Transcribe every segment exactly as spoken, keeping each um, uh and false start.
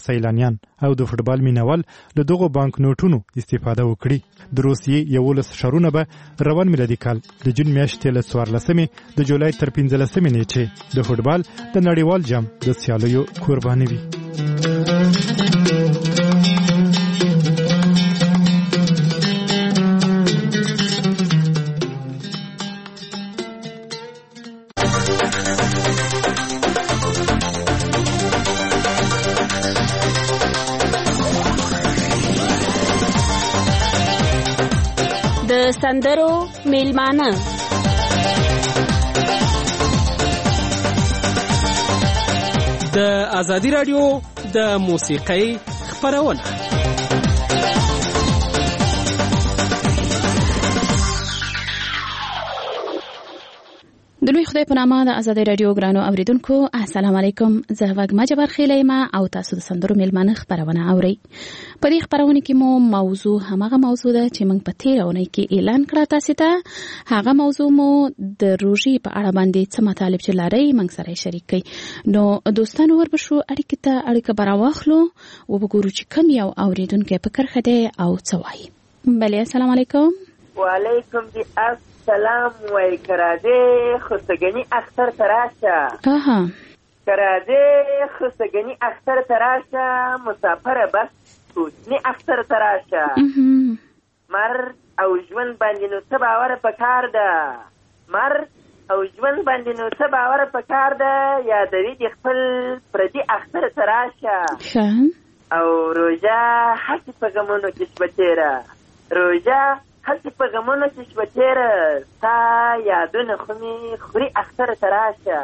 سیلانیان او د فوټبال مینوال له دغو بانک نوټونو استفاده وکړي. د روسیې یولس ښارونه به روان میلادي کال د جون میاشتې له څوارلسمې د جولای تر پنځلسمې نیټې د فوټبال د نړیوال جام د سیالیو قرباني وي. د سندرو میلمانه د ازادي رادیو د موسیقۍ خپرونه. د لوی خدای په نامه د ازادي رادیو ګرانو اوریدونکو السلام علیکم. زه وګما جبر خیلی ما او تاسو د سندرو میلمانه خبرونه اورئ. په دې خبرونه کې مو موضوع همغه موضوع ده چې موږ په تیرونه کې اعلان کړه تاسو ته. هغه موضوع مو د روژې په اړه باندې څه مطالب چې لري موږ سره شریک کړئ. نو دوستانو وربشو اړیکه ته اړیکه براواخلو او وګورو چې کوم یو اوریدونکو په کرخه ده او څه وایي. بله السلام علیکم. وعلیکم السلام. وای کراده خستګنی اختر تراشه. اها کراده خستګنی اختر تراشه مسافر بس کوچنی اختر تراشه. مر او ژوند باندې نو څه باور پکار ده. مر او ژوند باندې نو څه باور پکار ده. یادوي د خپل پردي اختر تراشه. او روژه حتی په غمونو کې شبتیره. روژه حتی په غمونو کې شبتیره. تا یادونه خو مې خوري اختر تراشه.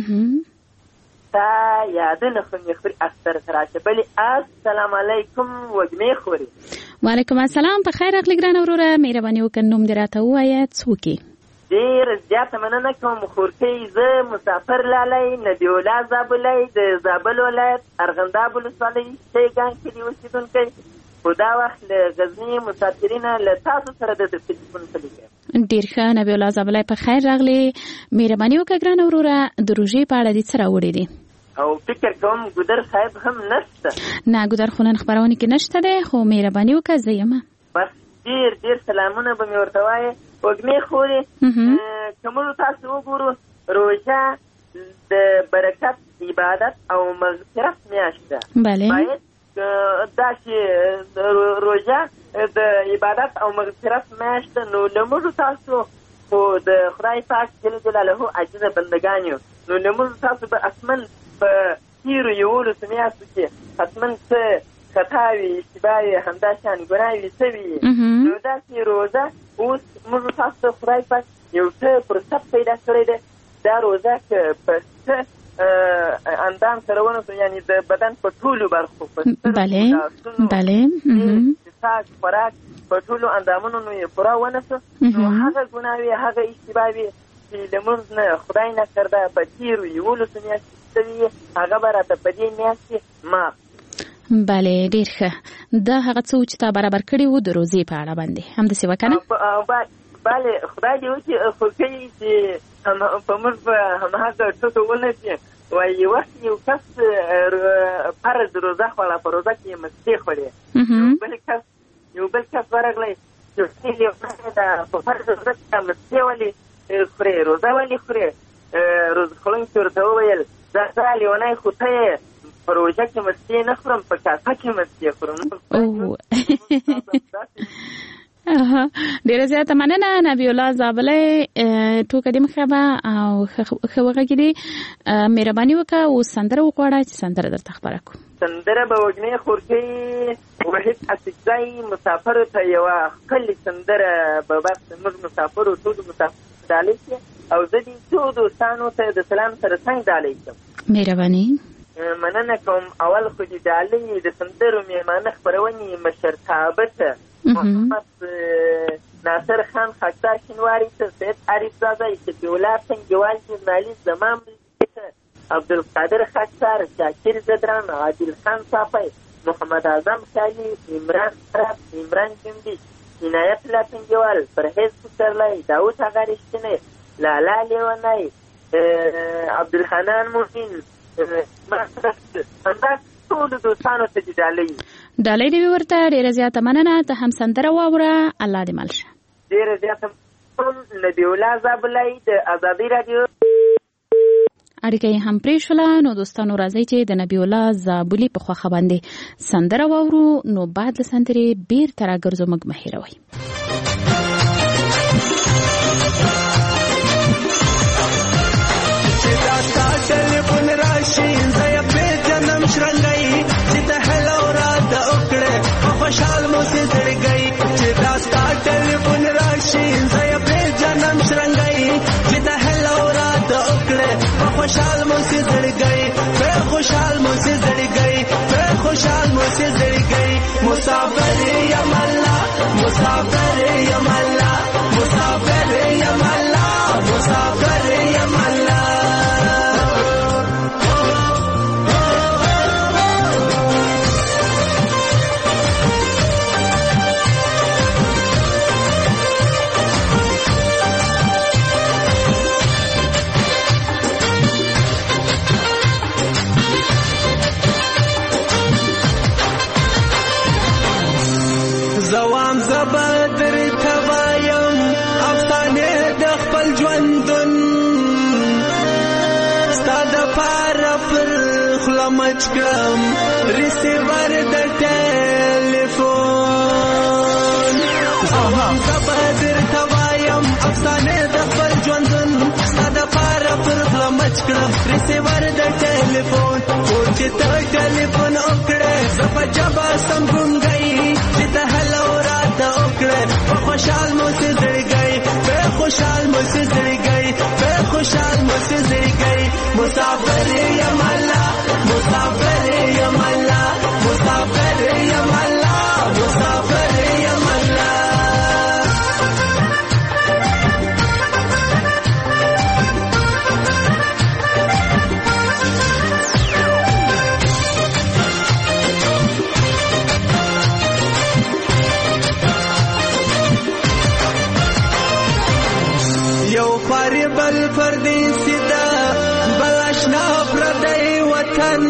تا یادونه خو مې خوري اختر تراشه. بلې السلام علیکم وږمې خوري. وعلیکم السلام. په خیر راغلی ګرانه وروره. مهرباني وکړه نوم دې راته ووایه څوک یې؟ ډېر زیاته مننه کوم خورکۍ. زه مسافر لالی نبی الله زابلی د زابل ولایت ارغنداب ولسوالۍ شیګان کلي اوسېدونکی. خو دا وخت له غزني مسافرینه له تاسو سره د تلیفون کلیږي. ډېر ښه نبی الله زابلی په خیر راغلی. مهرباني وکړه ګرانه وروره د روژې په اړه دې څه راوړي دي؟ او فکر کوم ګودر صاحب هم نشته. نه ګودر خو نن خپرونه کې نشته دی خو مهرباني وکړه زه یم. بس ډېر ډېر سلامونه به مې ورته وایې. وږمې خورې که موږ تاسو وګورو روژه د برکت عبادت او مغفرت میاشت ده. بله باید دا چې روژه د عبادت او مغفرت میاشت ده. نو له موږ تاسو خو د خدای پاک جل جلاله عاجزه بندګان یو. نو له موږ تاسو به اسمن په تیرو یولسو میاشتو کې حتما څه خطا وي اشتباه وي همدا شان ګناه وي څه وي. نو داسې روژه اوس موږ تاسو ته خدای پاک یو څه فرصت پیدا کړی دی. دا روژه که په څه اندام سره ونسو یعنی د بدن په ټولو برخو په بله بله ساک خوراک په ټولو اندامونو نو یې پوره ونسو نو هغه ګناه وي هغه اشتباه وي چې لمونځ نه خدای نه کرده په تیرو یولسو میاشتې شوي هغه به راته په دې میاشت کې معاف. بله ډېر ښه. دا هغه څه چې تا برابر کړي وو د روزې په اړه باندې همداسې وکنه. بله خدای دې وکړي خورکۍ چې په موږ به همهغه ټوټو ونسي. وایي یو وخت یو کس فرض روزه خوړه په روزه کې یې مستې خورې. یو بل کس یو بل کس ورغلی چې په فرض روزه کې مستې ولې خورې روزه ولې خورې. روزه خوړونکي ورته وویل دا دا لیونی خو ته یې په روژه کې مستې نه خورم په کاسه کې مستې خورم. ډیره زیاته مننه نبی الله زابلی. ټوکه دې مخه به او ښه وغږېدې. مهرباني وکړه اوس سندره وغواړه چې سندره درته خپره کړو. سندره به وږمې خورکۍ وحید اڅکزی مسافرو ته یوه ښکلې سندره به بس موږ مسافرو ټولو مسافرو ډالۍ کړي او زه دې څو دوستانو ته د سلام سره څنګه ډالۍ کړم. مهرباني مننه کوم. اول خو دې ډالۍ د سندرو میلمانه خپرونې مشرتابه ته محمد ناصر خان خاکسار شینواري ته سید عارف زاده شفیع الله سنګوال ژورنالیست زمان ته عبدالقادر خاکسار شاکر زدران عادل خان صافی محمد اعظم خیالي عمران خراب عمران جنبی عنایت الله سنګوال پرهیز پسرلی داود هغه رښتینی لالا لیونی عبدالحنان موهین همدا ټولو دوستانو ته چې ډالۍ ډالۍ دې ورته ډېره زیاته مننه. ته هم سندره واوره. الله دې مل شه. ډېره زیاته نبی الله زابلای د ازادي رادیو اړیکه یې هم پرې شوله. نو دوستانو راځئ چې د نبی الله زابلي په خوښه باندې سندره واورو. نو بعد له سندرې بیرته راګرځو، موږ مه هېروئ. چې دا ستا ټلیفون راشي زه یې پېژنم شرنګی چې ته هلو راته وکړې په خوشحال مو سې زړګی. چې دا ستا ټلیفون راشي زه یې پېژنم شرنګی چې ته هلو راته وکړې په خوشحال مو سې زړګی. په خوشحال مو سې زړګی په خوشحال مو سې زړګی. مسافر یم الله مسافر یم الله مسافر یم الله مسافر یم الله. زوام زبدر توایم افسانه د خپل ژوندون ستا د پاره پر خوله مچ کړم ریسیور د ټلیفون. زوام زبدر توایم افسانه د خپل ژوندون ستا د پاره پر خوله مچ کړم ریسیور د ټلیفون. او چې ته ټلیفون وکړې زه په جبه سم ګونګی چې ته هلو راته وکړې په خوشحال مو سې زړګی په خوشحال مو سې زړګی په خوشحال مو سې زړګی. مسافر یم الله مسافر یم الله مسافر یم الله مسافر یم الله. یو خواري بل پردیسی ده بل اشنا پردی وطن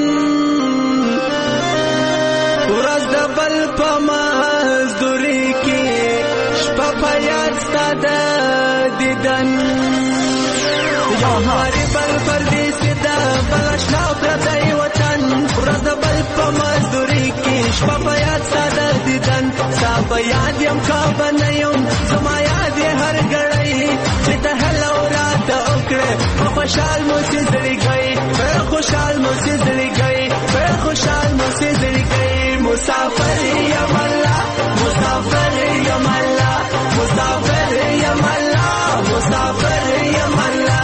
ورځ د بل په مزدوري کې شپه په یاد ستا د دیدن. یو خواري بل پردیسی ده بل اشنا پردی وطن ورځ د بل په مزدوري کې شپه په یاد ستا د دیدن. ستا په یاد یم کعبه نه یم زما یاد یې هر ګړی چې ته هلو راته وکړې په خوشحال مو سې زړګی په خوشحال مو سې زړګی په خوشحال مو سې زړګی. مسافر یم الله مسافر یم الله مسافر یم الله مسافر یم الله.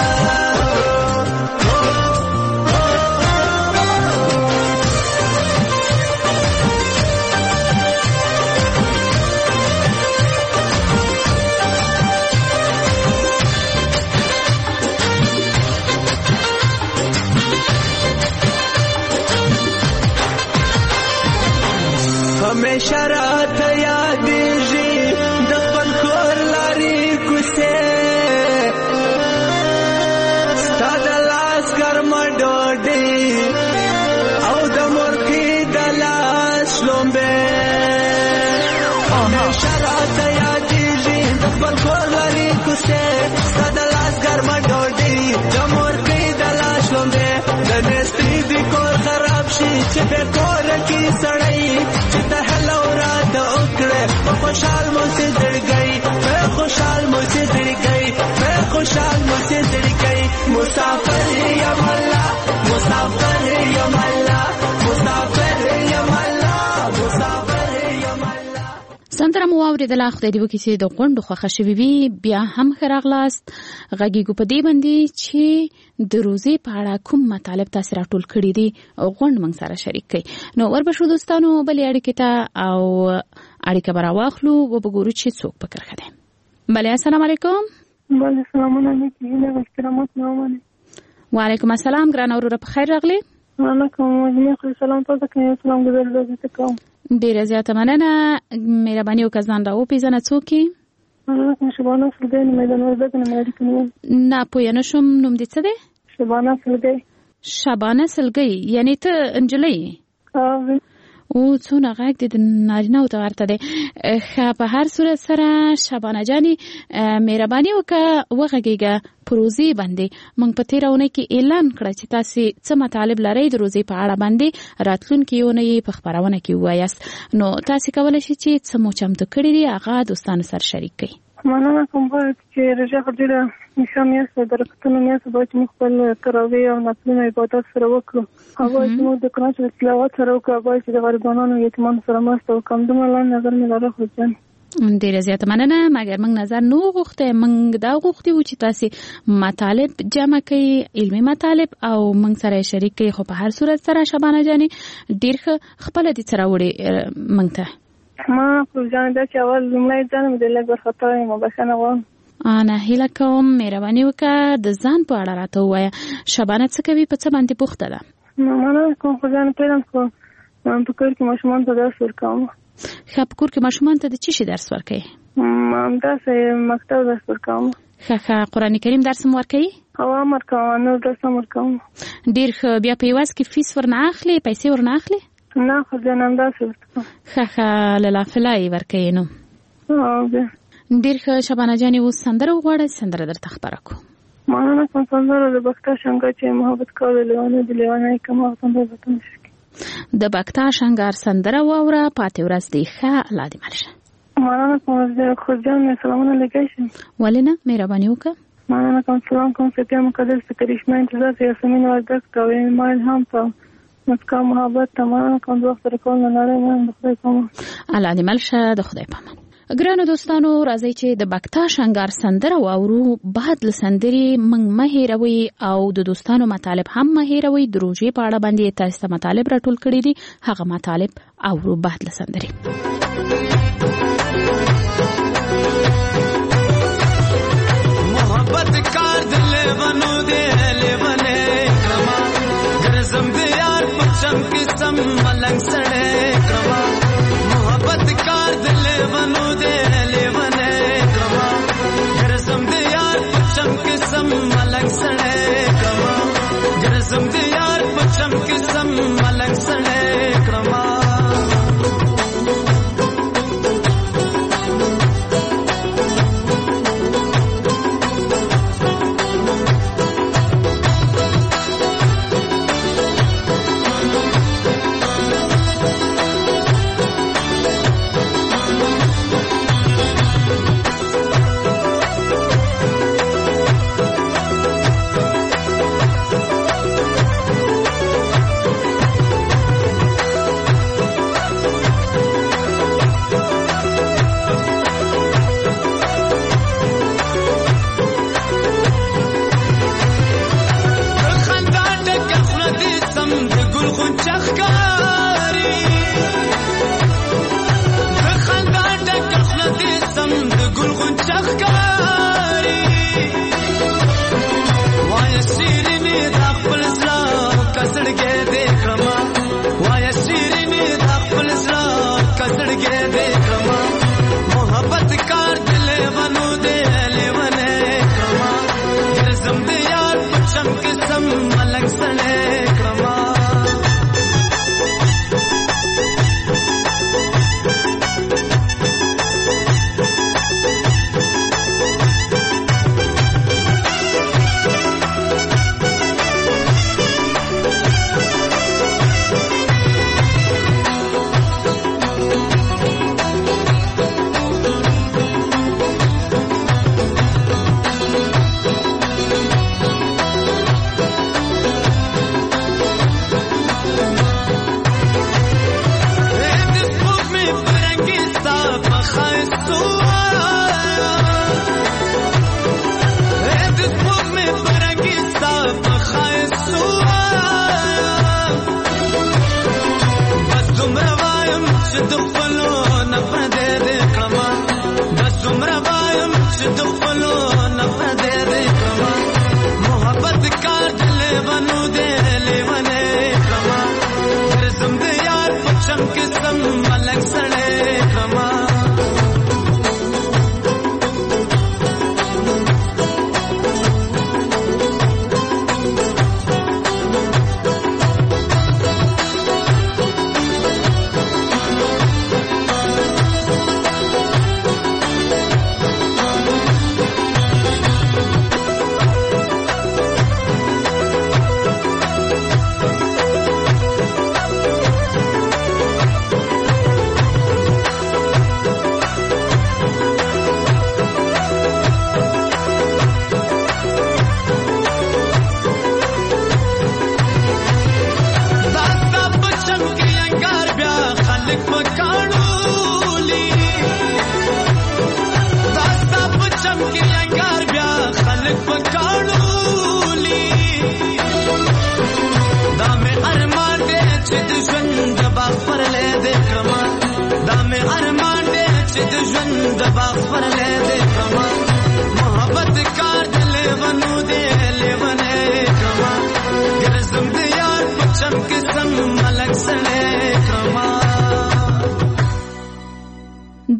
همیشه راته یادېږي د خپل کور لارې کوڅې ستا د لاس ګرمه ډوډۍ او د مورکۍ د لاس شلومبې. همیشه راته یادېږي د خپل کور لارې کوڅې ستا د لاس ګرمه ډوډۍ د مورکۍ د لاس شلومبې. د نستري د کور خراب شي چې بې کوره کې سړی چې ته هلو راته وکړې په خوشحال مو سې زړګی په خوشحال مو سې زړګی په خوشحال مو سې زړګی. مسافر یم الله مسافر یم الله مسافر یم الله مسافر یم الله. سندره مو واورېدله. خدای دې وکړي چې د غونډو خوښه شوې وي. بیا هم ښه راغلاست. غږیږو په دې باندې چې د روزې په اړه کوم مطالب تاسې راټول کړي دي غونډ موږ سره شریک کړئ. نو وربشو دوستانو بلې اړیکې ته او اړیکه به راواخلو وبګورو چې څوک په کرښه دی. بلې السلام علیکم. بله سلامونه علیکم. هیله احترامات نومانه. وعلیکم السلام ګران وروره په خیر راغلی. وعلیکم السلام. سلام تاسو ته سلام ګذارل زه کوم. ډیره زیاته مننه. مهرباني وکړه ځان را وپېژنه څوک یې؟ شبانه سلګی میدان وردګ نه مې کوم. نه پوه نه شوم نوم دې څه دی؟ شبانه سلګی. شبانه سلګی یعنی ته انجلۍ؟ او څونه غږ د نارینه او ورته دی. په هر صورت سره شبانه جانې مهرباني وکړه وغږیږه په روزي باندې. موږ په تېره اونۍ کې اعلان کړه چې تاسې څه مطالب لرئ د روزي په اړه باندې راتلونکې اونۍ په خپرونه کې ووایاست. نو تاسې کولی شئ چې څه مو چمتو کړي دي هغه دوستانو سره شریک کړئ. مننه کوم چې رجا ډېره نشه میاشت د برکتونو میاشت باید موږ خپل تراویح او نفلونه عبادت سره وکړو. هغه چې موږ د قرآن شریف تلاوت سره وکړو باید چې د غریبانو یتیمانو سره مرسته وکړو. دومره لاندې نظر مې لاره خو جان ډیره زیاته مننه. مګر موږ نظر نو غوښته موږ دا غوښتي و چې تاسو مطالب جمع کړئ علمي مطالب او موږ سره شریک کړئ. خو په هر صورت سره شبانه جانې ډیر خپل دي سره وړي موږ ته ما خو ځان دا چې اول لمړی ځان مې د لږ ورخطا یم بخښنه غواړم. انا هیله کوم مهرباني وکړه د ځان په اړه راته ووایه. شبانه څه کوي په څه باندې پوښته ده؟ مننه کوم خو ځان پیلم خو په کور کې ماشومان ته درس ورکوم. ښه په کور کې ماشومان ته د څه شي درس ورکوي؟ همداسې مکتب درس ورکوم. ښه ښه قرآن کریم درس هم ورکوي؟ هو هم ورکوم نور درس هم ورکوم. ډېر ښه. بیا په یوازې کې فیس ورنه اخلي پیسې ورنه اخلي؟ نه خو ځان همداسې ورکوم. ښه ښه للافله یې ورکوي. نو بیا ډېر ښه. شبانه جانې اوس سندره وغواړئ سندره درته خپره کړو. مننه کوم سندره د بکتا شنګا چې محبت کول لیوانه د لیوانه کوم سندره به تم شي. د بکتا شنګار سندره واوره پاتې ورځ دی. ښه الله دې مل شه. مننه کوم زه خو ځان سلامونه لګی شم. ولې نه مهرباني وکړه. مننه کوم سلام کوم ستیا مقدس کرشمه انتظار یاسمین وردک کوي ما هم ته مسکا محبت تمام کوم وخت سره کول نه لري. د خدای په امان. الله دې مل شه. د خدای په امان. ګرانو دوستانو راځي چې د بکتا شنګار سندره واورو. بعد له سندرې موږ مه هېروئ او د دوستانو مطالب هم مه هېروئ. د روژې په اړه باندې تاسو ته مطالب راټول کړي دي هغه مطالب اورو بعد له سندرې. محبت کار دل ونو دې لونه کما ګرزم دې یار پچم قسم ملنګ سړې کما محبت کار دل ونو دې لونه کما ګرزم دې یار پچم قسم ملنګ سړې کما ګرزم دې یار پچم قسم ملنګ سړې کما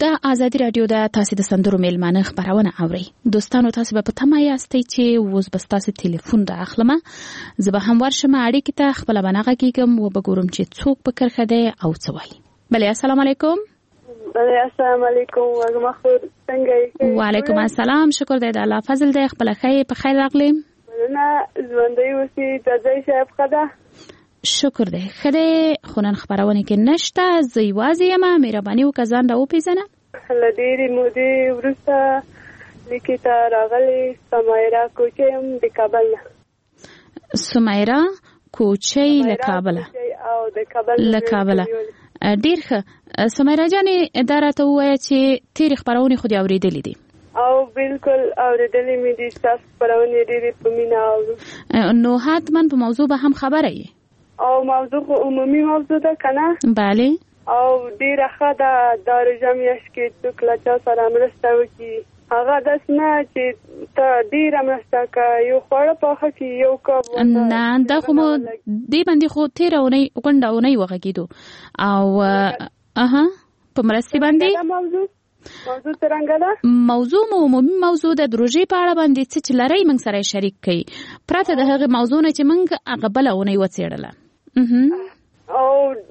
د ازادي رادیو د تاسو د سندرو میلمانه خبرونه اوري. دوستانو تاسو به په تمه یاستئ چې اوس به تاسو ټلیفون د اخلمه زه به هم ورشم اړیکې ته خپل بنغه کېږم او به ګورم چې څوک په کرخه دی او څه وایي. بله السلام علیکم. بله السلام علیکم. وګما خور څنګه یې؟ وعلیکم السلام. شکر دی د الله فضل دی. خپل خیر په خیر راغلی. نه ژوندۍ اوسې د ځای صاحب خدا شکر دی. خدای خونن خبرونه کې نشته. زه یوازې یم. مهرباني وکړه ځان را وپېژنه. له ډېرې مودې وروسته لیکې ته راغلې سمیرا کوچۍ یم د کابل نه. سمیرا کوچۍ له کابله او د کابل له کابله. ډېر ښه. سمیرا جانې دا راته ووایه چې تېرې خپرونې خو دې اورېدلې دي؟ او بالکل اورېدلې مې دي. ستاسو خپرونې ډېرې په مینه اورو. نو حتما په موضوع به هم خبره یې؟ او موضوع خو عمومي موضوع ده که نه؟ بله. او ډېره ښه ده. دا روژه میاشت کې څوک له چا سره مرسته وکړي هغه داسې نه چې ته ډېره مرسته کوه یو خواړه پاخه کړي یو کب. نه دا خو مو دې باندې خو تېره اونۍ غونډه اونۍ وغږېدو او اها په مرستې باندې موضوع موضوع څرنګه ده؟ موضوع مو عمومي موضوع ده. د روژې په اړه باندې څه چې لرئ موږ سره یې شریک کړئ پرته د هغې موضوع نه چې موږ هغه بله اونۍ وڅېړله. او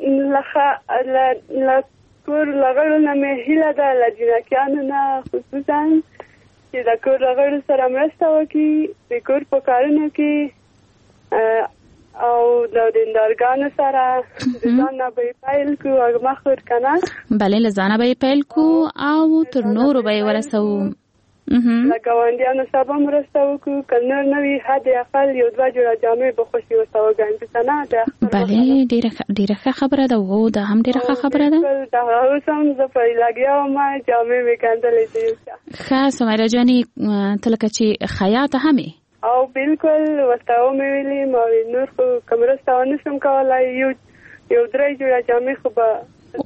له کور له غړو نه مې هیله ده له جنکیانو نه خصوصا چې د کور له غړو سره مرسته وکړي د کور په کارونو کې او د دیندارګانو سره د ځان نه به یې پیل کړو. وږمه خور که نه؟ بلې له ځانه به یې پیل کړو او تر نورو به یې ورسوو. له ګاونډیانو سره به مرسته وکړو. که نور نه وي حد اقل یو دوه جوړه جامې به خوشي ورته وګنډو که نه؟ بلې ډېره ښه خبره ده. و دا هم ډېره ښه خبره ده. دا اوس هم زه پرې لګیا وم جامې مې ګنډلې دي. ښه سمیرا جانې ته لکه چې خیاطه هم یې؟ او بالکل ورته ومې ویلي ما نور خو که مرسته ونه شم کولی یو یو درې جوړه جامې خو به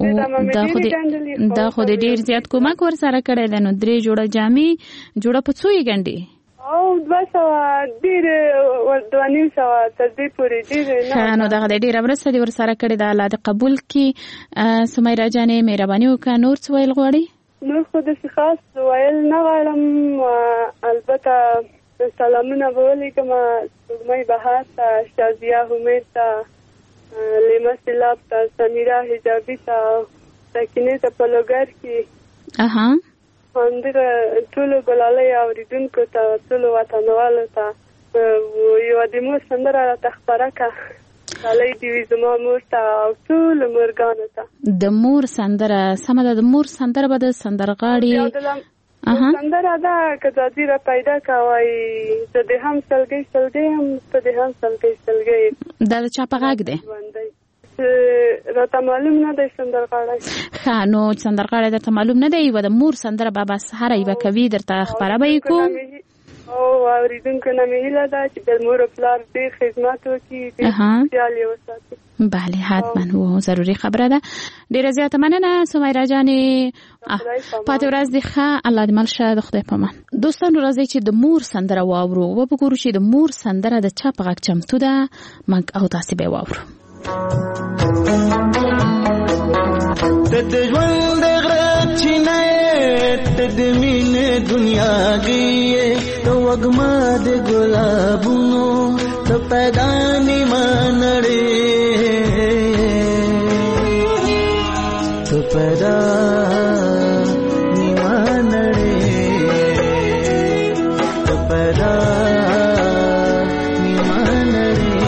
دا خو د ډېر زیات کومک ور سره کړی دی. نو درې جوړه جامې جوړه په څو یې ګنډې؟ او دوه سوه ډېر دوه نیم سوه تر دې پورې ډېر نه. ښه نو دغه د ډېره مرسته دې ور سره کړې ده. الله دې قبول کړي. سمیرا جانې مهرباني وکړه نور څه ویل غواړې؟ نور خو داسې خاص ویل نه غواړم. البته سلامونه به ولیکم سپوږمۍ بهار ته شازیه همید ته لیمه سیلاب ته سمیرا حجابي ته سکینې ته په لوګر کې همدغه ټولو ګلالۍ اورېدونکو ته ټولو وطنوالو ته یوه د مور سندره راته خپره کړه. ډالۍ دې وي زما مور ته او ټولو مورګانو ته. د مور سندره سمه ده. د مور سندره به د سندرغاړي سندره ده که ځاځي را پیدا کوئ زه دې هم سلګۍ سلګۍ هم ته دې هم سلګۍ سلګۍ. دا د چا په غږ دی؟ راته معلوم نه دی سندرغاړی. ښه نو سندرغاړی درته معلوم نه دی. یوه د مور سندره به بس هره یوه کوي درته خپره به یې کوو. او اورېدونکو نه مې هیله ده چې د مور او پلار ډېر خدمت وکړي ډېر خیال یې وساتي. بله حتما و ضروري خبره ده. ډېره زیاته مننه سمیرا جانې. پاتې ورځ دې ښه. الله دې مل شه. د خدای په امان. دوستانو راځئ چې د مور سندره واورو و وګورو چې د مور سندره د چا په غږ چمتو ده. موږ او تاسې به یې واورو. ته د ژوند د غره چینه ته د مینې دنیا غیې ته وږمه د ګلابونو ته پیدا نیمه نړۍ ته پیدا نیمه نړۍ ته پیدا نیمه نړۍ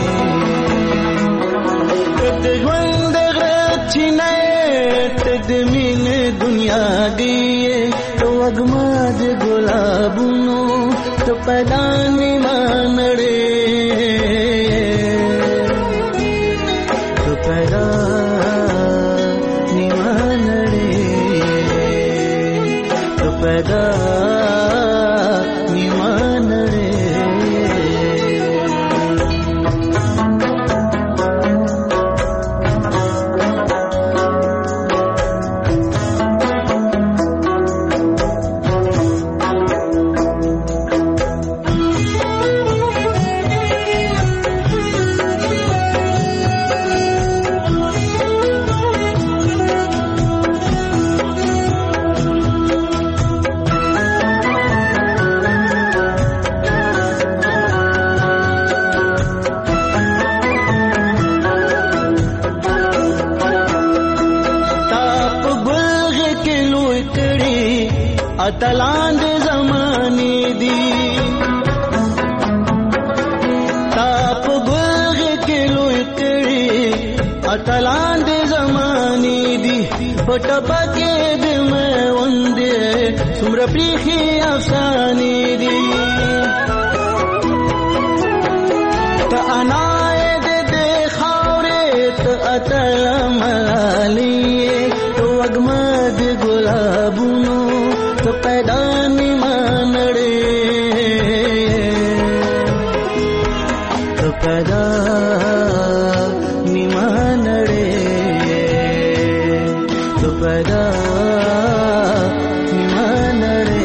ته د ژوند د غره چینه ته د مینې دنیا غیې ته وږمه د ګلابونو ته پیدا نیمه نړۍ ته پیدا نیمه نړۍ ته پیدا نیمه نړۍ. لوی کړي اتلان د زمانه دي تا په ګلغه کې لوی کړي اتلان د زمانه دي پټ پکې د مې وندې څومره پریخي افسانې دي ته انا اتل ملالی تو اگمد گلابونو تو پیدا نیمانڑے تو پیدا نیمانڑے تو پیدا نیمانڑے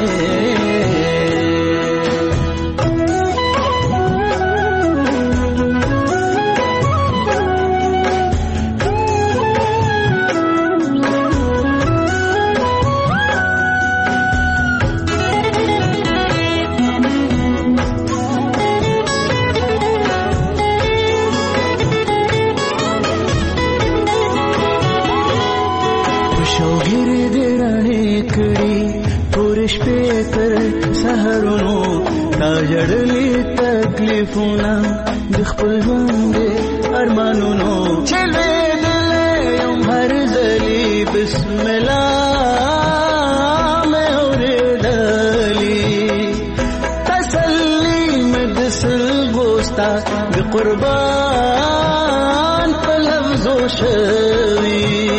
جړلې تکلیفونه د خپل ژوند ارمانونو چلې دلې یم هر ځلې بسم الله مې اورېدلې تسلي مې د سلګوستا د قربان په لفظو شوي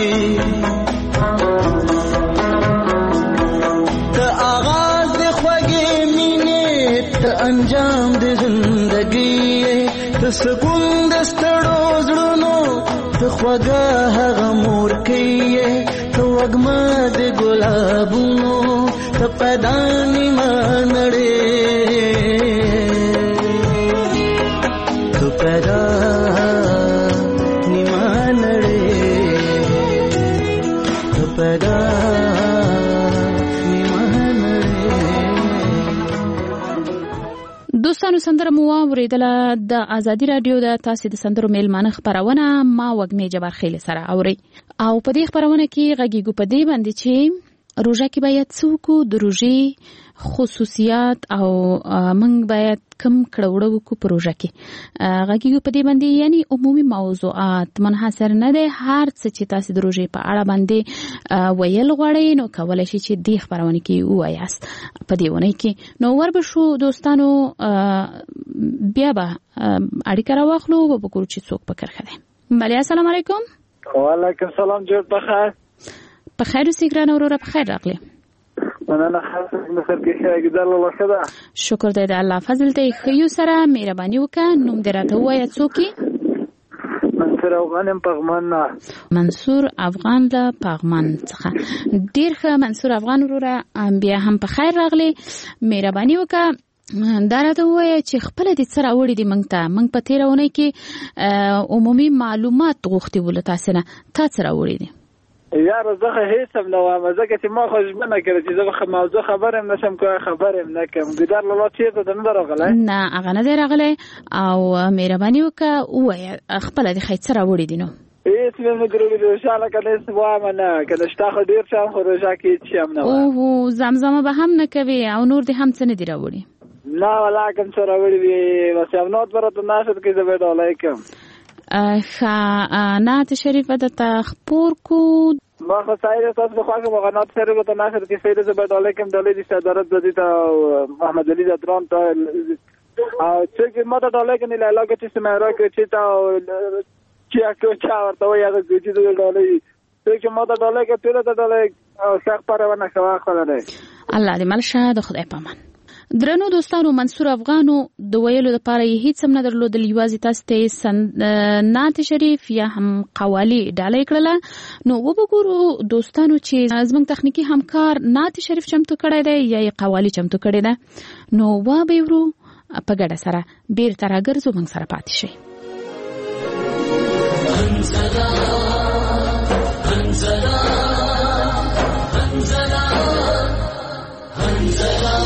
انجام د زندګي ته سکون د ستړو زړونو ته خوږه هغه مور کوي ته وږمه د ګلابونو ته پیدا نیمانړې ته پیدا نیمانړې ته پیدا دوستانو سندره مو اوریدله د ازادي رادیو د تاسو د سندرو میلمانه خبرونه ما وګمې جبر خیل سره اوري او په دې خبرونه کې غږیږو په دې باندې چې روژه کې باید څوک د روژې خصوصیات او موږ باید کم کړوړو کو په روژه کې غږیږو په دې باندې یعنی عمومي موضوعات منحصر نه ده هر څه چې تاسو د روژې په اړه باندې ویل غواړئ نو کولای شئ چې دې خبرونه کې وایاست په دې ونه کې نو ورب شو دوستانو بیا به اړیکه راوخلو په وګورو چې څوک پکړ خده بله السلام علیکم وعلیکم السلام جوړ بخیر په خیر اوسې ګرانه وروره په خیر راغلی مننه خاصه مخر کې ښه ګدل الله خدا شکر دې د الله فضل ته خيو سره مهرباني وکړه نوم دې راته وایي څوک منصور افغان پغمان منصور افغان له پغمان څخه ډیر ښه منصور افغان وروره بیا هم په خیر راغلی مهرباني وکړه دا راته وایي چې خپل دې سره وړي دي مونږ ته مونږ په تیرونه کې عمومي معلومات غوښتي ول تاسو نه تاسو را وړي دي یار زه هیڅ هم نه وایم ځکه چې ما خو ژمنه کړې چې زه موضوع خبره هم نشم کوی خبره هم نه کوم ګدار لاله چیرته د نه راغلی نه هغه نه دی راغلی او مهرباني وکړه ووایه خپله دې خی څه راوړي دي نو هیڅ مې نه درولي دي انشاءالله که نه وایم نه که د شته خو ډېر څه هم خو روژه کې هېڅ شي هم نه وایم اوهو زمزمه به هم نه کوي او نور دې هم څه نه دي راوړي نه والله کوم څه راوړي دي بس امنات برته ناشد کې زه به ډالۍ کوم ښه نعت شریفه درته خپور کو ما خو سایر تاسو په خواږه مغنات سره به ناشر کې سید زبر علیکم د لیدي صدرت د دې ته محمد علي دران ته او چې ما ته علیکم نه لاګه چې سمه راکې چې تا چې اکو چا ورته وایي هغه چې د ډالۍ چې ما ته علیکم ته ته ډالۍ څخه پرونه خوا خلره الله دې ملشه د خدای پامان درنو دوستانو منصور افغانو د ویلو لپاره هیڅ هم نه درلودل یوازې تاسو ته نعت شریف یا هم قوالی ډالۍ کړله نو وګورو دوستانو چې زموږ تخنیکی همکار نعت شریف چمتو کړی دی یا قوالی چمتو کړی دی نو وا به ورو په ګډه سره بیرته راګرځو موږ سره پاتې شئ انزلا انزلا انزلا انزلا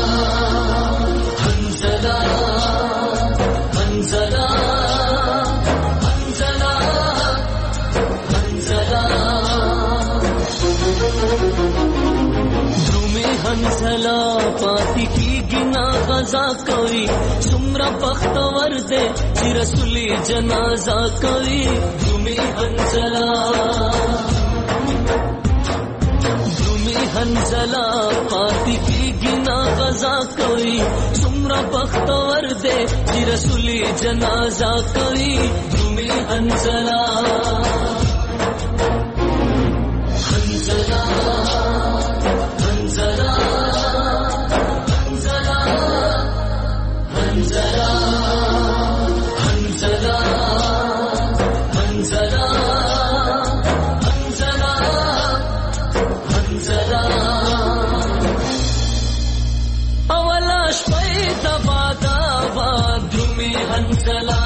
حنزلا پاتې کیږي نا غزا کوي څومره بختور دی چې رسول جنازه کوي درومي حنزلا درومي حنزلا پاتې کیږي نا غزا کوي څومره بختور دی چې رسول جنازه کوي درومي حنزلا حنزلا حنزلا حنزلا حنزلا حنزلا حنزلا حنزلا حنزلا اولا شپې دبا دبا درومي حنزلا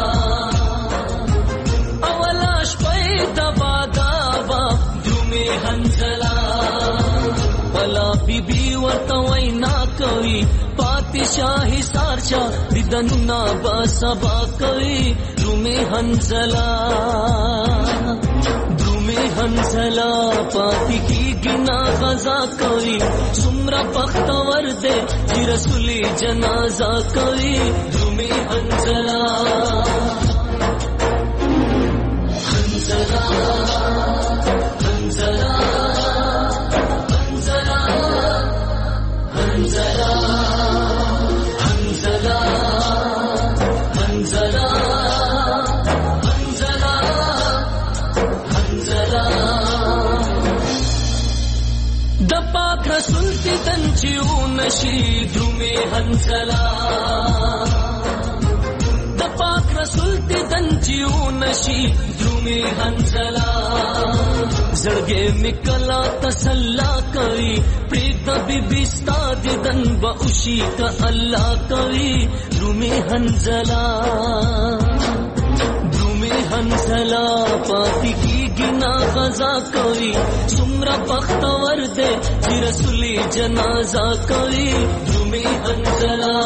اولا شپې دبا دبا درومي حنزلا ولا بی بی ورته وینا کوي پاتې شاهي سارچا دیدنا با سبا کوي درومي حنزلا درومي حنزلا پاتې کیږي نا غزا کوي څومره بختور دی چې رسول جنازه کوي درومي حنزلا حنزلا حنزلا حنزلا حنزلا حنزلا حنزلا حنزلا د پاک رسول دیدن چې ونشي درومي حنزلا د پاک رسول دیدن چې ونشي درومي حنزلا زړګې میکلا تسلا کوي پریدا بی بی ستا دیدن با اوشی کا الله کوي درومي حنزلا درومي حنزلا پاتې کیږي نا غزا کوي څومره بختور دی چې رسول جنازه کوي درومي حنزلا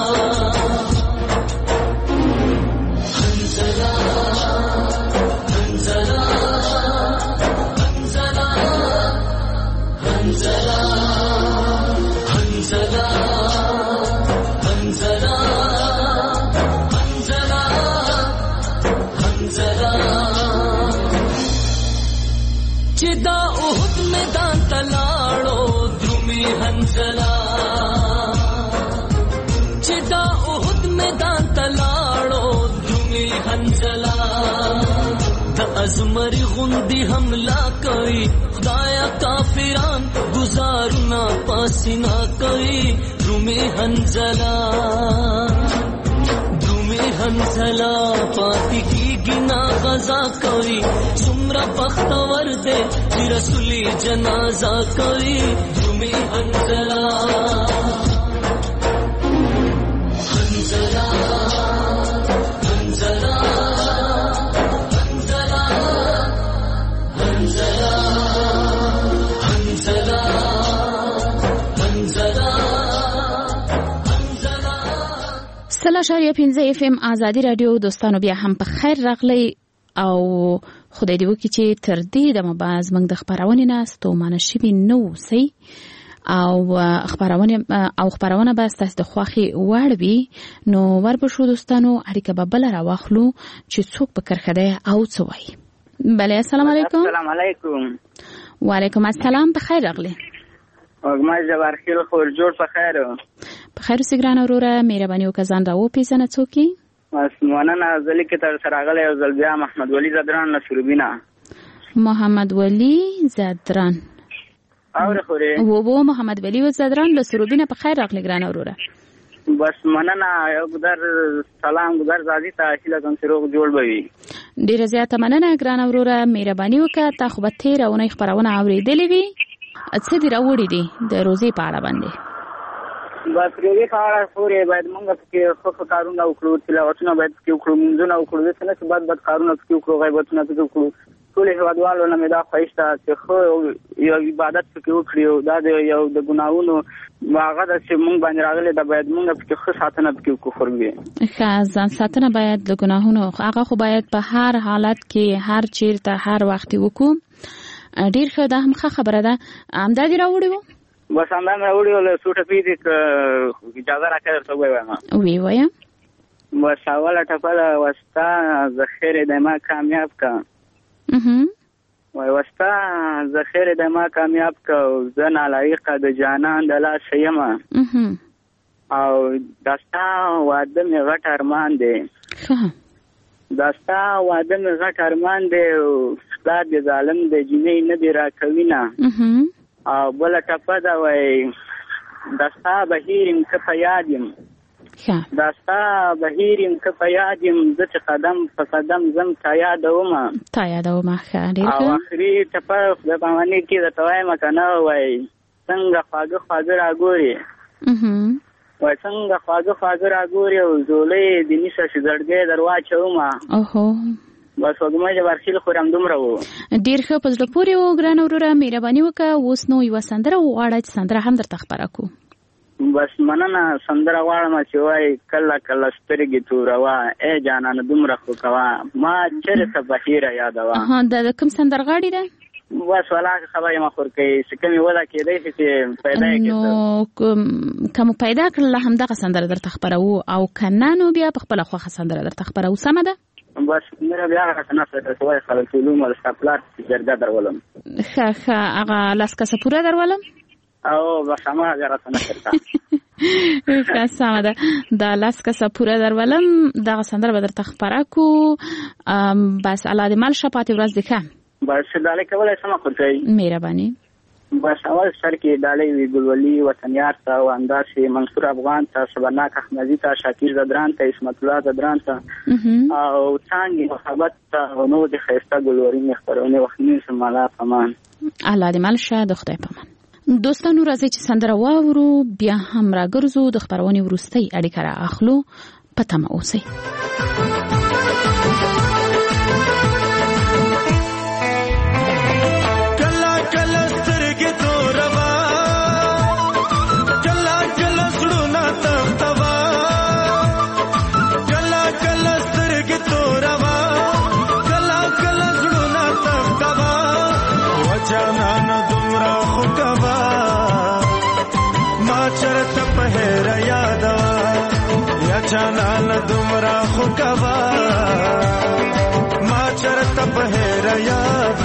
حنزلا حنزلا حنزلا حنزلا حنزلا حنزلا حنزلا چې دا احد میدان تلاړو درومي حنزلا چې دا احد میدان تلاړو درومي حنزلا د ازمري غوندي حمله کوي خدایا کافران گزارنا پاسینا کوي درومي حنزلا درومي حنزلا پاتې کیږي نا غزا کوي څومره بختور دی چې رسول جنازه کوي درومي حنزلا حنزلا حنزلا حنزلا حنزلا حنزلا حنزلا سلا شاریه پنځه اف ام ازادي رادیو دوستانو بیا هم په خیر راغلی او خدای دې وکړي چې تر دې دمه باز موږ د خبرونې نه ستومانه شوي نه اوسئ او خبرونه او خبرونه به ستاسو د خوښي وړ وي نو ورپښو دوستانو اړیکه به بل راواخلو چې څوک په کرخده او څه وایي. بله السلام علیکم. السلام علیکم. وعلیکم السلام. بخیر راغلی. ما جوار خیل خور جوړ په خیر. په خیر سګران وروره مهرباني وکړه ځان راو پیژنه څوک یې؟ مننه زلی کې تر سره غلی او زلبیا محمد ولی زدران له سروبینا. محمد ولی زدران اور خوري و و محمد ولی زدران له سروبینا په خیر راغلی ګران وروره. بس مننه یو ګذر سلام ګذر زادي ته چې لږ سروغ جوړ بوي. ډیره زیاته مننه ګران وروره مهرباني وکړه تا خو به تیر اونۍ خبرونه اوریدلې وي څه دې راوړي دي د روزي په اړه باندې؟ بس روزي په اړه خوري باید موږ کې خو کارونه وکړو تلاوتونه باید کې وکړو منځونه وکړو د څه بعد بعد کارونه کې وکړو غیبتونه کې وکړو ټول هوادوالو نه مې دا خوښته چې خو یو عبادت کې وکړو دا د یو د ګناہوں واغه د چې موږ باندې راغلي دا باید موږ کې خو ساتنه کې وکړو. ښه ځان ساتنه باید د ګناہوں هغه خو باید په هر حالت کې هر چیرته هر وخت وکړو. ډیر ښه دا هم ښه خبره ده. امدادي راوړي وو بس همدا مې وړي ول سوټه پیډ ک اجازه راکړه ته وایم وی وایم بس اوله ټپه دا وستا ذخیره د ما کامیاب کا اها وای وستا ذخیره د ما کامیاب کا زن علایقه د جانان د لا سیمه اها او داستا واده مې غټ ارمان دی ښه داستا واده مې غټ ارمان دی استاد د ظالم د جنې نه دی راکوي نه اها او بل ټپه دا وای داستا بهیرم که په یادم ښه داستا بهیرم که په یادم زه چې قدم په قدم زم تا یادومه تا یادومه ښه ډېر او اخري ټپه د باندې کې د توایم کنه وای څنګه خواږه خواږه راګوري اها وای څنګه خواږه خواږه راګوري او زولې د نیسه چې زړګې درواچومه اوهو بس وګمه چې ورخیل خورم دومره وو ډېر ښه په زړه پورې و ګرانه وروره مهرباني وکړه اوس نو یوه سندره وغواړه چې سندره هم درته خپره کړو بس مننه سندره غواړم چې وای کله کله سترګې توروا ای جانانه دومره خو کوه ما چېرته بهیره یادوه د کوم سندرغاړي ده بس ولا خبرې ما خور کوي چې کومې وده کېدی شي چې پیدا یې کړو نو کوم پیدا کړله همدغه سندره درته خپروو او که نه نو بیا په خپله خوښه سندره درته خپروو سمه ده بس مې بیا هغه نه څه ته وای خلک علوم او سپلار جرګه درولم ښه ښه هغه لاس کسه پوره درولم او بس ما هغه راته نه کړه ښه سمه ده دا لاس کسه پوره درولم دغه سندره به درته خپره کړو بس الله دې مل شه پاتې ورځ دې ښه بس ډالۍ کولی سمه خو کوي مهرباني بس اول سر کې ډالۍ وي ګلولي وطنیار ته او همداسې منصور افغان ته صبرناک احمدي ته شاکر زدران ته اسمت الله زدران ته او څانګې محبت ته او نور د ښایسته ګلورینې خپرونې وختني سمالا پمان الله دې مل شه د خدای پامان دوستانو راځئ چې سندره واورو بیا هم راګرځو د خپرونې وروستۍ اړیکه را اخلو په تمه اوسئ جانان دومره خو کوا ما چرته په هر یاد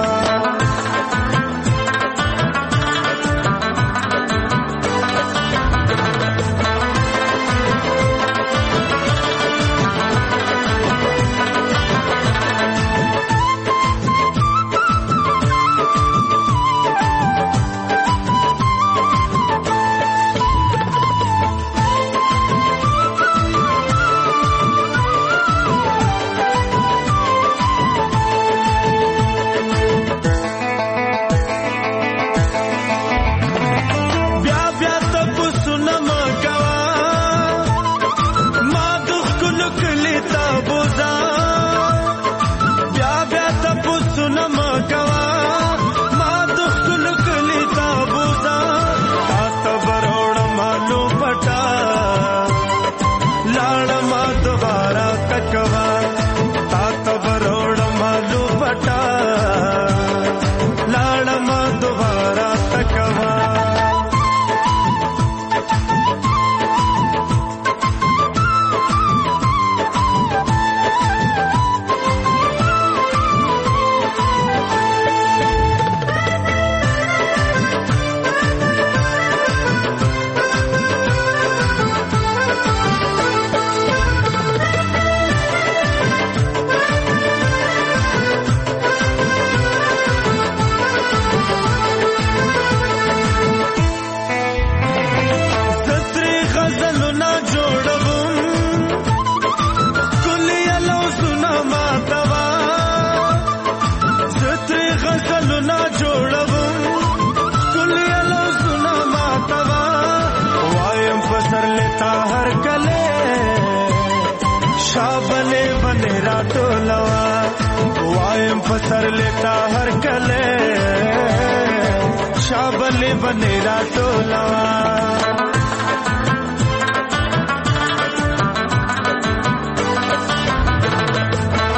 सर लेता हर कले शाबले बनेरा टोलवा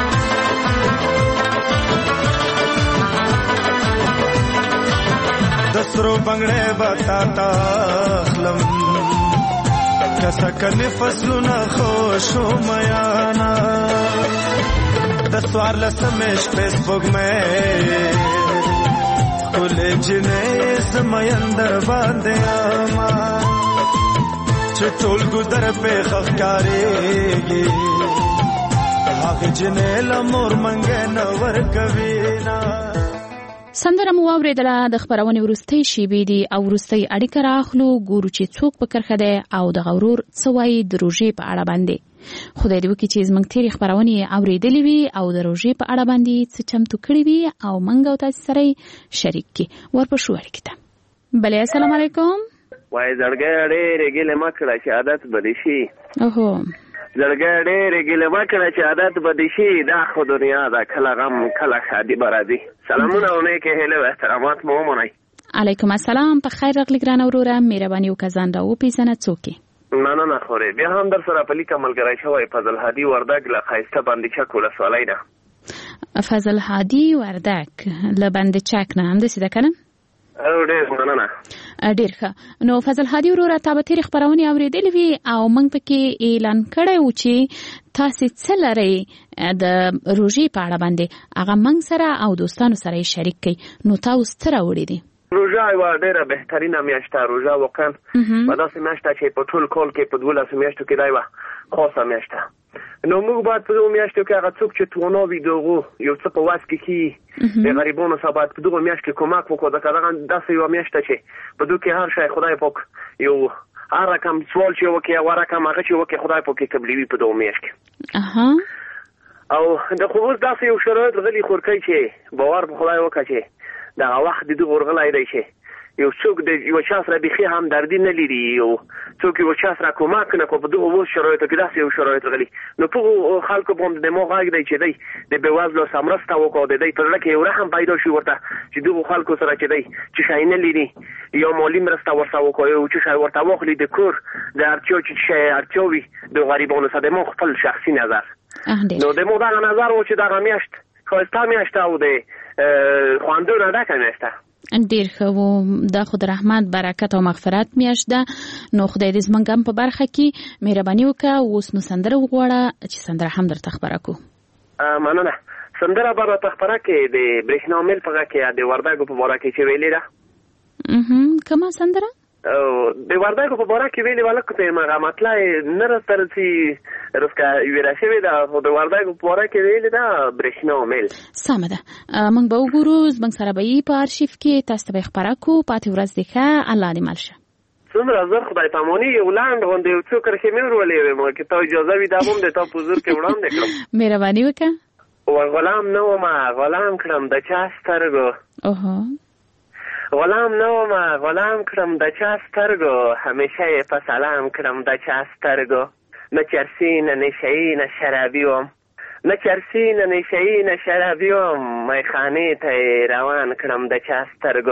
د دسرو بنگړې بتا تا خلم کسا کنه فصلونه خوشو میانا د سوار لسمش فیسبوک مې کولې جنې سمندر باندې ما چټول ګذر په خفکارېږي هغه جنې لمور منګه نور کوي نا سندره مو واوریدله د خبرونې وروستۍ شیبې دي او وروستۍ اړیکه راخلو ګورو چې څوک په کرښه دی او د غرور څه وایي د روژې په اړه باندې خدای دې وکړي چې زموږ تېرې خبرونې اورېدلې وي او د روژې په اړه باندې څه چمتو کړي وي او موږ او تاسې سره یې شریک کړي ورپسې اړیکې ته بلې السلام علیکم وای زړګی ډېرې ګیلې مه کړه چې عادت به دې شي اوهو زړګی ډېرې ګیلې مه کړه چې عادت به دې شي دا خو دنیا ده کله غم کله ښادي به راځي سلامونه او نیکې هیلې او احترامات مو ومنئ علیکم السلام په خیر راغلې ګرانه وروره مهرباني وکړه ځان را وپېژنه څوک یې مننه خورې بیا هم در سره په لیکه ملګری شوی فضل هادي وردګ له ښایسته بندي چک ولسوالۍ نه فضل هادي وردګ له بندي چک نه همداسې ده که نه او ډېر مننه ډېر ښه نو فضل هادي وروره تا به تېرې خپرونې اورېدلې وي او موږ پکې اعلان کړی و چې تاسې څه لرئ د روژې په اړه باندې هغه موږ سره او دوستانو سره یې شریک کړئ نو تا اوس څه راوړي دي روژه یوه ډېره بهترینه میاشت ده روژه واقعا په داسې میاشت ده چې په ټول کال کې په دولسو میاشتو کې دا یوه خاصه میاشت ده نو موږ باید په دغو میاشتو کې هغه څوک چې توانا وي د هغو یو څه په وس کې کي د غریبانو سره باید په دغو میاشت کې کمک وکړو ځکه دغه داسې یوه میاشت ده چې په دغو کې هر شی خدای پاک یو هر رقم سوال چې وکړي او هر رقم هغه چې وکړي خدای پاک یې قبلوي په دغو میاشت کې او د خو اوس داسې یو شرایط غلي خور کوي چې باور په خدای وکړه چې دغه وخت د دغه ورغلی دی چې یو څوک د یو چا سره بیخي همدردي نه لري یو څوک یو چا سره کومک نه کوي په دغه اوس شرایطو کې داسې یو شرایط غلي نو په خلکو باندې دماغ غږ دی چې دی د بېوزلو سره مرسته وکړو د دی په زړه کې یو رحم پیدا شي ورته چې دغو خلکو سره چې دی چې شی نه لري یا مالي مرسته ورسره وکړو یو چې شی ورته واخلي د کور د اړتیا چې شی اړتیا وي د غریبانو سره د ما خپل شخصي نظر نو د ما دغه نظر و چې دغه میاشت ښایسته میاشت او د خواندونه ډکه میاشت ده ډېر ښه و دا خو د رحمت برکت او مغفرت میاشت ده نو خدای دې زموږ هم په برخه کې مهرباني وکړه اوس نو سندره وغواړه چې سندره هم درته خپره کړو مننه سندره به راته خپره کړې د برېښنا میل په غږ کې د وردګو په باره کې چې ویلې ده کومه سندره د وردګو په باره کې ویلې والکو ته یم هغه مطلع نه راته رسي رسکه ویره شوې ده خو د وردګو په باره کې ویلې ده برېښنا میل سمه ده موږ به وګورو زموږ سره به یې په ارشیف کې تاسو ته به یې خپره کړو پاتې ورځ دې ښه الله دې مل شه څومره زر خدای پاماني یو لنډ غوندې یو څو کرښې مې ورولې وې ما که تا اجازه وي دا به هم د تا په حضور کې وړاندې کړم مهرباني وکړه و غلام نه ومه غلام کړم د چا سترګو اوهو غلام نه ومه غلام کړم د چا سترګو همیشه یې په سلام کړم د چا سترګو نه چرسي نه نشهیي نه شرابي وم نه چرسي نه نشهیي نه شرابي وم میخانې ته یې روان کړم د چا سترګو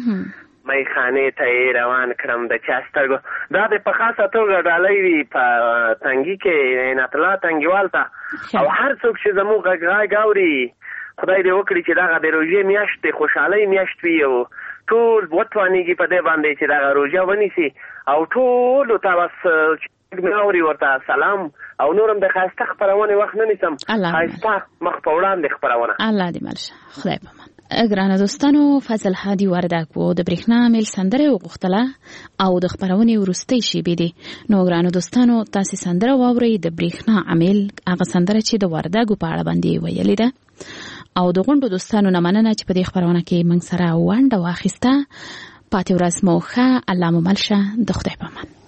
میخانې ته یې روان کړم د چا سترګو دا د په خاصه توګه ډالۍ وي په تنګي کې عنایت الله تنګیوال ته او هر څوک چې زموږ غږ اوري خدای دې وکړي چې دغه د روژې میاشت د خوشحالۍ میاشت وي او ټول وتوانېږي په دې باندې چې دغه روژه ونیسي او ټولو ته بس اوري ورته سلام او نورم د ښایسته خپرونې وخت نه نیسم ښایسته مخ په وړاندې خپرونه الله دې مل شه خدای پامان ګرانه دوستانو فضل هادي وردګ و د برېښنا میل سندره وغوښتله او د خپرونې وروستۍ شیبې دي نو ګرانو دوستانو تاسې سندره واورئ د برېښنا امیل هغه سندره چې د وردګو په اړه باندې ویلې ده او د غونډو دوستانو نه مننه چې په دې خپرونه کې موږ سره ونډه واخیسته پاتې ورځ مو ښه الله مو مل شه د خدای په امان